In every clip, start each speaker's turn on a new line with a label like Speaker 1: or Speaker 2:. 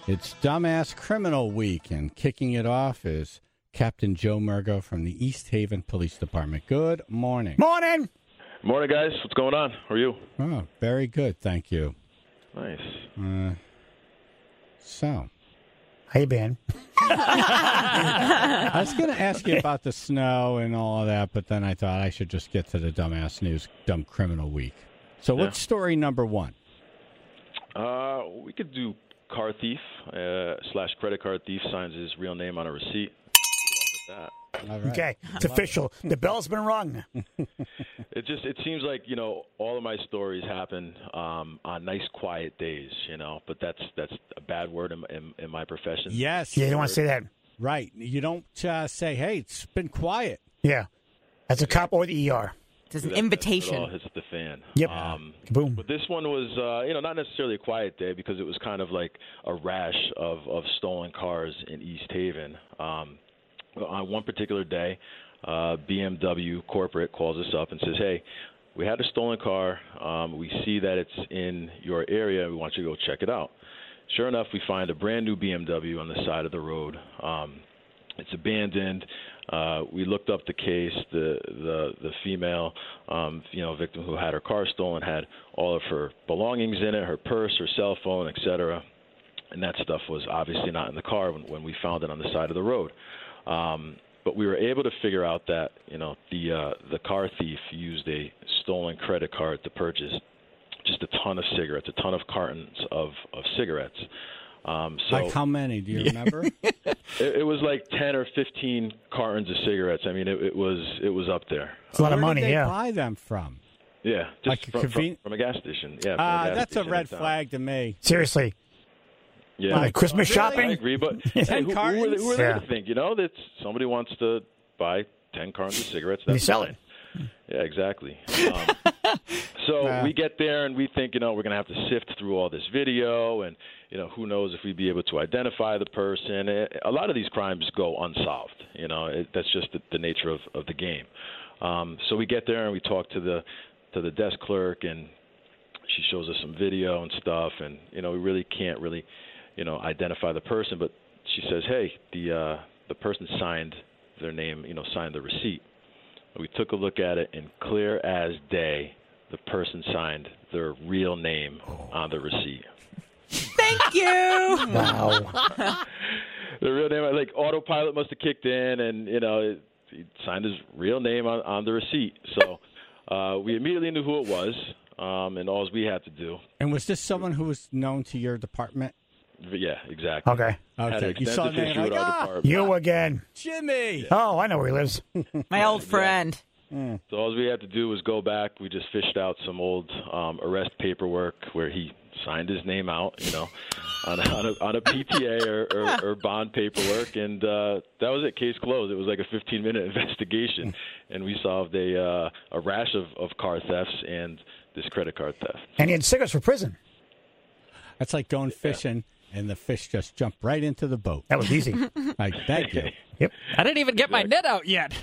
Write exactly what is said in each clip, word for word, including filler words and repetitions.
Speaker 1: It's Dumbass Criminal Week, and kicking it off is Captain Joe Murgo from the East Haven Police Department. Good morning.
Speaker 2: Morning.
Speaker 3: Morning, guys. What's going on? How are you?
Speaker 1: Oh, very good, thank you.
Speaker 3: Nice.
Speaker 1: Uh, so,
Speaker 2: how you been?
Speaker 1: I was going to ask you about the snow and all of that, but then I thought I should just get to the Dumbass News, Dumb Criminal Week. So,
Speaker 3: Yeah.
Speaker 1: what's story number one?
Speaker 3: Uh, we could do car thief uh, slash credit card thief signs his real name on a receipt. Get off with that.
Speaker 1: All right.
Speaker 2: Okay, it's official. The bell's been rung.
Speaker 3: It just it seems like you know all of my stories happen um, on nice quiet days, you know. But that's that's a bad word in, in, in my profession.
Speaker 1: Yes.
Speaker 2: Yeah, you don't want to say that.
Speaker 1: Right. You don't uh, say, hey, it's been quiet.
Speaker 2: Yeah, as a cop or the E R.
Speaker 4: It's an
Speaker 3: That-
Speaker 4: invitation.
Speaker 3: It all hits the fan.
Speaker 2: Yep.
Speaker 3: Um,
Speaker 2: Boom.
Speaker 3: But this one was, uh, you know, not necessarily a quiet day because it was kind of like a rash of, of stolen cars in East Haven. Um, on one particular day, uh, B M W corporate calls us up and says, hey, we had a stolen car. Um, we see that it's in your area. We want you to go check it out. Sure enough, we find a brand new B M W on the side of the road. Um, it's abandoned. Uh, we looked up the case. The the the female, um, you know, victim who had her car stolen had all of her belongings in it, her purse, her cell phone, et cetera. And that stuff was obviously not in the car when, when we found it on the side of the road. Um, but we were able to figure out that you know the uh, the car thief used a stolen credit card to purchase just a ton of cigarettes, a ton of cartons of of cigarettes. Um, so
Speaker 1: Like how many? Do you remember?
Speaker 3: it, it was like ten or fifteen cartons of cigarettes. I mean, it, it was it was up there.
Speaker 2: It's a lot of
Speaker 1: Where
Speaker 2: money,
Speaker 1: did they
Speaker 2: yeah.
Speaker 1: buy them from?
Speaker 3: Yeah, just
Speaker 1: Like a
Speaker 3: from, from,
Speaker 1: conven-
Speaker 3: from a gas station. Yeah, from
Speaker 1: Uh,
Speaker 3: a gas
Speaker 1: that's a
Speaker 3: station
Speaker 1: red
Speaker 3: in town.
Speaker 1: flag to me.
Speaker 2: Seriously.
Speaker 3: Yeah,
Speaker 2: Like Christmas
Speaker 1: Really?
Speaker 3: I
Speaker 2: shopping?
Speaker 3: agree, but
Speaker 1: Ten
Speaker 3: hey, who, who, are they,
Speaker 1: cartons?
Speaker 3: who are they
Speaker 2: Yeah.
Speaker 3: to think? You know, that somebody wants to buy ten cartons of cigarettes.
Speaker 2: And you
Speaker 3: That's
Speaker 2: sell
Speaker 3: fine.
Speaker 2: it.
Speaker 3: Yeah, exactly. Um, so
Speaker 1: Nah.
Speaker 3: we get there and we think, you know, we're going to have to sift through all this video, and you know, who knows if we'd be able to identify the person. A lot of these crimes go unsolved. You know, it, that's just the, the nature of, of the game. Um, so we get there and we talk to the to the desk clerk, and she shows us some video and stuff, and you know, we really can't really, you know, identify the person. But she says, hey, the uh, the person signed their name, you know, signed the receipt. We took a look at it, and clear as day, the person signed their real name on the receipt.
Speaker 4: Thank you.
Speaker 2: Wow.
Speaker 3: The real name, like autopilot must have kicked in, and you know, it, he signed his real name on, on the receipt. So uh, we immediately knew who it was, um, and all we had to do.
Speaker 1: And was this someone who was known to your department?
Speaker 3: Yeah, exactly.
Speaker 2: Okay.
Speaker 3: Had an
Speaker 1: Okay. You saw
Speaker 3: extensive
Speaker 1: the name,
Speaker 3: history
Speaker 1: like,
Speaker 3: with our
Speaker 1: ah,
Speaker 3: department.
Speaker 2: You again.
Speaker 1: Jimmy.
Speaker 2: Oh, I know where he lives.
Speaker 4: My old friend.
Speaker 3: So all we had to do was go back. We just fished out some old um, arrest paperwork where he signed his name out, you know, on a, on a, on a P T A or, or, or bond paperwork, and uh, that was it. Case closed. It was like a fifteen-minute investigation, and we solved a uh, a rash of, of car thefts and this credit card theft.
Speaker 2: And he had cigarettes for prison.
Speaker 1: That's like going fishing, and the fish just jumped right into the boat.
Speaker 2: That was easy.
Speaker 1: Like, thank you.
Speaker 2: Yep.
Speaker 5: I didn't even get my net out yet.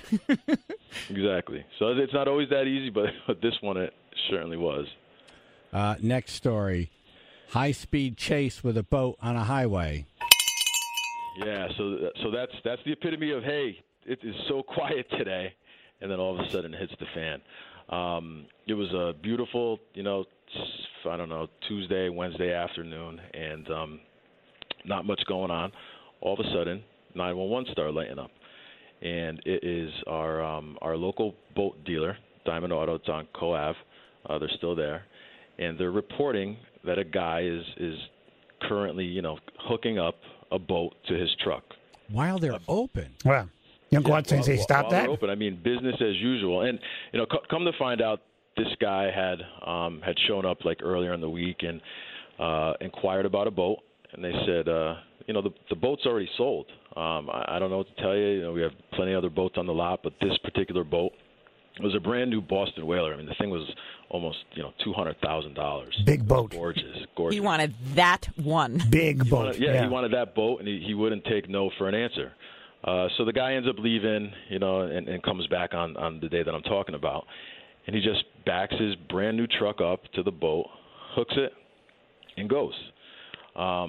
Speaker 3: Exactly. So it's not always that easy, but, but this one it certainly was.
Speaker 1: Uh, next story. High-speed chase with a boat on a highway.
Speaker 3: Yeah, so so that's that's the epitome of, hey, it is so quiet today, and then all of a sudden it hits the fan. Um, it was a beautiful, you know, I don't know, Tuesday, Wednesday afternoon, and um, not much going on. All of a sudden, nine one one started lighting up, and it is our um, our local boat dealer, Diamond Auto. It's on Co Ave. Uh, they're still there, and they're reporting that a guy is is currently, you know, hooking up a boat to his truck.
Speaker 1: While they're open.
Speaker 2: Well, you don't go out and say,
Speaker 3: while-
Speaker 2: stop
Speaker 3: while
Speaker 2: that.
Speaker 3: they're open. I mean, business as usual. And you know, co- come to find out, this guy had um, had shown up like earlier in the week and uh, inquired about a boat, and they said, uh, you know, the the boat's already sold. Um, I, I don't know what to tell you. You know, we have plenty of other boats on the lot, but this particular boat was a brand new Boston Whaler. I mean, the thing was almost, you know, two hundred thousand dollars.
Speaker 2: Big boat.
Speaker 3: Gorgeous, gorgeous.
Speaker 4: He wanted that one.
Speaker 2: Big
Speaker 3: He
Speaker 2: boat.
Speaker 3: wanted- yeah, he wanted that boat, and he, he wouldn't take no for an answer. Uh, so the guy ends up leaving, you know, and, and comes back on, on the day that I'm talking about. And he just backs his brand new truck up to the boat, hooks it, and goes. Um,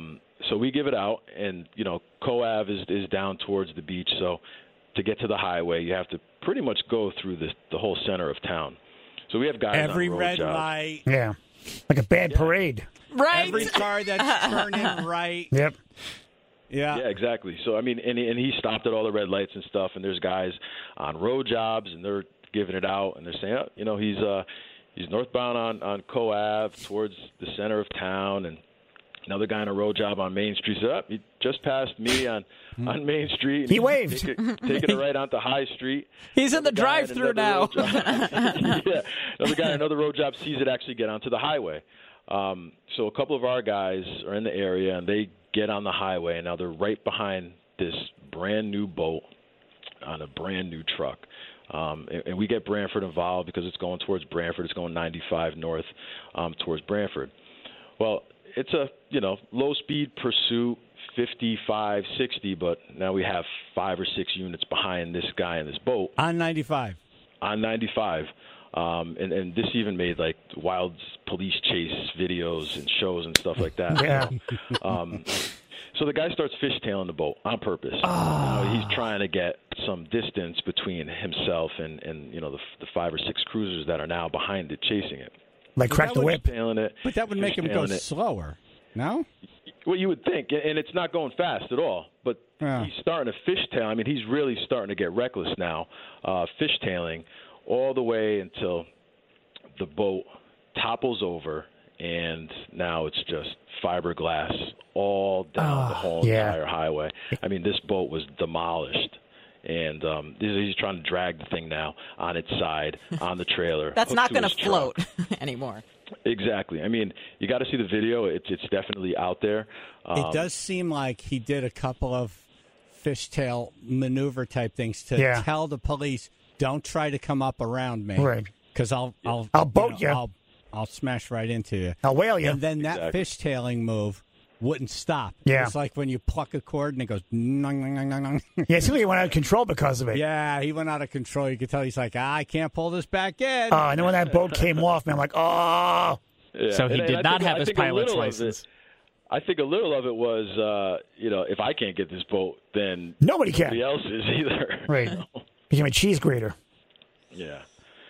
Speaker 3: so we give it out, and you know, Coave is is down towards the beach. So to get to the highway, you have to pretty much go through the the whole center of town. So we have guys
Speaker 1: Every
Speaker 3: on road
Speaker 1: red
Speaker 3: jobs.
Speaker 1: light,
Speaker 2: Yeah. Like a bad parade.
Speaker 4: Right.
Speaker 1: every car that's turning right.
Speaker 2: Yep.
Speaker 1: Yeah.
Speaker 3: Yeah, exactly. So I mean, and and he stopped at all the red lights and stuff, and there's guys on road jobs, and they're giving it out, and they're saying, oh, you know, he's uh he's northbound on on Co Ave towards the center of town, and another guy on a road job on Main Street said, oh, he just passed me on on Main Street. And
Speaker 2: He
Speaker 3: he's
Speaker 2: waved.
Speaker 3: taking, taking it right onto High Street.
Speaker 5: He's in the
Speaker 3: Another guy on
Speaker 5: drive-through
Speaker 3: another
Speaker 5: now.
Speaker 3: road job- yeah, another guy on another road job sees it actually get onto the highway. Um, so a couple of our guys are in the area, and they get on the highway, and now they're right behind this brand new boat on a brand new truck. Um, and, and we get Branford involved because it's going towards Branford. It's going ninety-five north um, towards Branford. Well, it's a you know low speed pursuit, fifty-five, sixty, but now we have five or six units behind this guy in this boat
Speaker 1: On ninety-five.
Speaker 3: on ninety-five. Um, and, and this even made like wild police chase videos and shows and stuff like that.
Speaker 2: Yeah.
Speaker 3: Um, so the guy starts fishtailing the boat on purpose. You know, he's trying to get some distance between himself and, and you know the, the five or six cruisers that are now behind it chasing it.
Speaker 2: Like crack
Speaker 1: that
Speaker 2: the
Speaker 1: would-
Speaker 2: whip.
Speaker 3: Fishtailing it.
Speaker 1: But that would make him go
Speaker 3: fishtailing it.
Speaker 1: slower. No?
Speaker 3: Well, you would think, and it's not going fast at all. But
Speaker 1: Yeah.
Speaker 3: he's starting to fishtail. I mean, he's really starting to get reckless now, uh, fishtailing all the way until the boat topples over, and now it's just fiberglass all down the whole
Speaker 2: yeah.
Speaker 3: entire highway. I mean, this boat was demolished. And um, he's trying to drag the thing now on its side, on the trailer.
Speaker 4: That's
Speaker 3: hooked
Speaker 4: not
Speaker 3: to
Speaker 4: going to
Speaker 3: his truck.
Speaker 4: float anymore.
Speaker 3: Exactly. I mean, you got to see the video. It's it's definitely out there. Um,
Speaker 1: It does seem like he did a couple of fishtail maneuver type things to
Speaker 2: Yeah.
Speaker 1: tell the police, don't try to come up around me.
Speaker 2: Right.
Speaker 1: Because I'll, I'll,
Speaker 2: I'll boat
Speaker 1: you. know,
Speaker 2: you.
Speaker 1: I'll, I'll smash right into you.
Speaker 2: I'll whale you.
Speaker 1: And then that
Speaker 3: Exactly.
Speaker 1: fishtailing move wouldn't stop.
Speaker 2: Yeah.
Speaker 1: It's like when you pluck a cord and it goes, nung, nung, nung, nung, nung.
Speaker 2: Yeah, it seems like he went out of control because of it.
Speaker 1: Yeah, he went out of control. You could tell he's like, ah, I can't pull this back in.
Speaker 2: Uh, and then when that boat came off, man, I'm like, oh.
Speaker 3: yeah.
Speaker 5: So he
Speaker 3: And- and
Speaker 5: did
Speaker 3: I
Speaker 5: not
Speaker 3: think-
Speaker 5: have
Speaker 3: I
Speaker 5: his
Speaker 3: think a
Speaker 5: pilot's
Speaker 3: little of
Speaker 5: license.
Speaker 3: it- I think a little of it was, uh, you know, if I can't get this boat, then
Speaker 2: Nobody can.
Speaker 3: nobody else is either.
Speaker 2: Right.
Speaker 3: You know?
Speaker 2: Became a cheese grater.
Speaker 3: Yeah.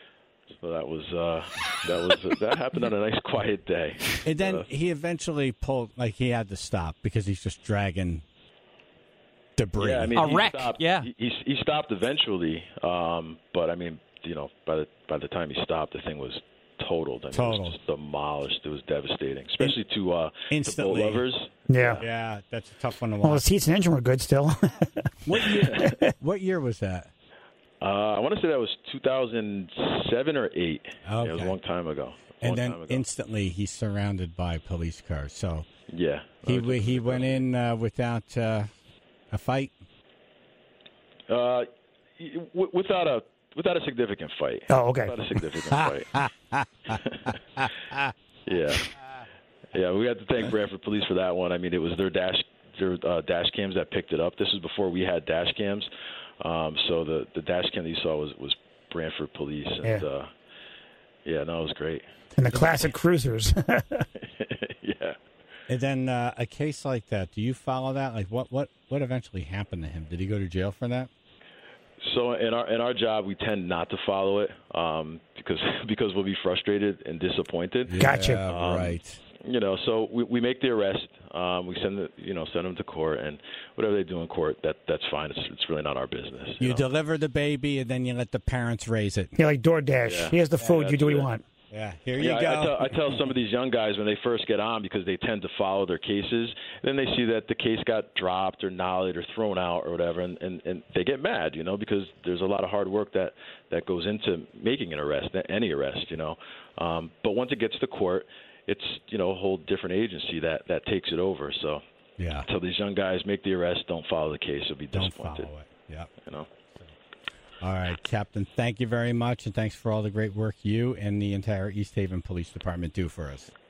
Speaker 3: So that was uh, that was that happened on a nice quiet day.
Speaker 1: And then
Speaker 3: Uh,
Speaker 1: he eventually pulled, like he had to stop because he's just dragging debris.
Speaker 3: yeah, I mean,
Speaker 5: A
Speaker 3: he
Speaker 5: wreck,
Speaker 3: Stopped,
Speaker 5: yeah.
Speaker 3: he, he he stopped eventually, um, but I mean, you know, by the by the time he stopped, the thing was totaled. I mean, It
Speaker 1: Totaled.
Speaker 3: was just demolished. It was devastating, especially to uh, to
Speaker 1: Instantly.
Speaker 3: boat lovers.
Speaker 2: Yeah.
Speaker 1: Yeah, that's a tough one to
Speaker 2: Well, the
Speaker 1: watch.
Speaker 2: seats and engine were good still.
Speaker 1: What year? What year was that?
Speaker 3: Uh, I want to say that was two thousand seven or eight. Yeah, it was
Speaker 1: Okay.
Speaker 3: a long time ago. A
Speaker 1: And
Speaker 3: long
Speaker 1: then
Speaker 3: time ago.
Speaker 1: instantly he's surrounded by police cars. So
Speaker 3: yeah,
Speaker 1: he
Speaker 3: that was-
Speaker 1: he went in uh, without uh, a fight.
Speaker 3: Uh, w- without a without a significant fight.
Speaker 2: Oh, okay.
Speaker 3: Without a significant fight. Yeah, yeah. We had to thank Branford Police for that one. I mean, it was their dash their uh, dash cams that picked it up. This was before we had dash cams, um, so the the dash cam that you saw was was Branford Police, and
Speaker 2: Yeah.
Speaker 3: uh, yeah, no, it was great.
Speaker 2: And the classic cruisers.
Speaker 3: Yeah.
Speaker 1: And then uh, a case like that, do you follow that? Like what what what eventually happened to him? Did he go to jail for that?
Speaker 3: So in our in our job, we tend not to follow it um, because because we'll be frustrated and disappointed.
Speaker 2: Gotcha.
Speaker 1: Yeah,
Speaker 3: Um,
Speaker 1: right.
Speaker 3: You know, so we, we make the arrest. Um, we send the you know send them to court, and whatever they do in court, that that's fine. It's it's really not our business.
Speaker 1: You
Speaker 3: know?
Speaker 1: deliver the baby and then you let the parents raise it.
Speaker 2: Yeah, like DoorDash.
Speaker 3: Yeah.
Speaker 2: Here's the food. you do what you
Speaker 3: that's it.
Speaker 2: want.
Speaker 1: Yeah, here
Speaker 3: Yeah,
Speaker 1: you
Speaker 3: I,
Speaker 1: go.
Speaker 3: I, tell, I tell some of these young guys when they first get on because they tend to follow their cases. Then they see that the case got dropped or nollied or thrown out or whatever, and, and, and they get mad, you know, because there's a lot of hard work that, that goes into making an arrest, any arrest, you know. Um, but once it gets to court, it's, you know, a whole different agency that, that takes it over. So
Speaker 1: yeah,
Speaker 3: until these young guys make the arrest, don't follow the case. You'll be
Speaker 1: don't
Speaker 3: disappointed.
Speaker 1: follow it. Yeah.
Speaker 3: You know.
Speaker 1: All right, Captain, thank you very much, and thanks for all the great work you and the entire East Haven Police Department do for us.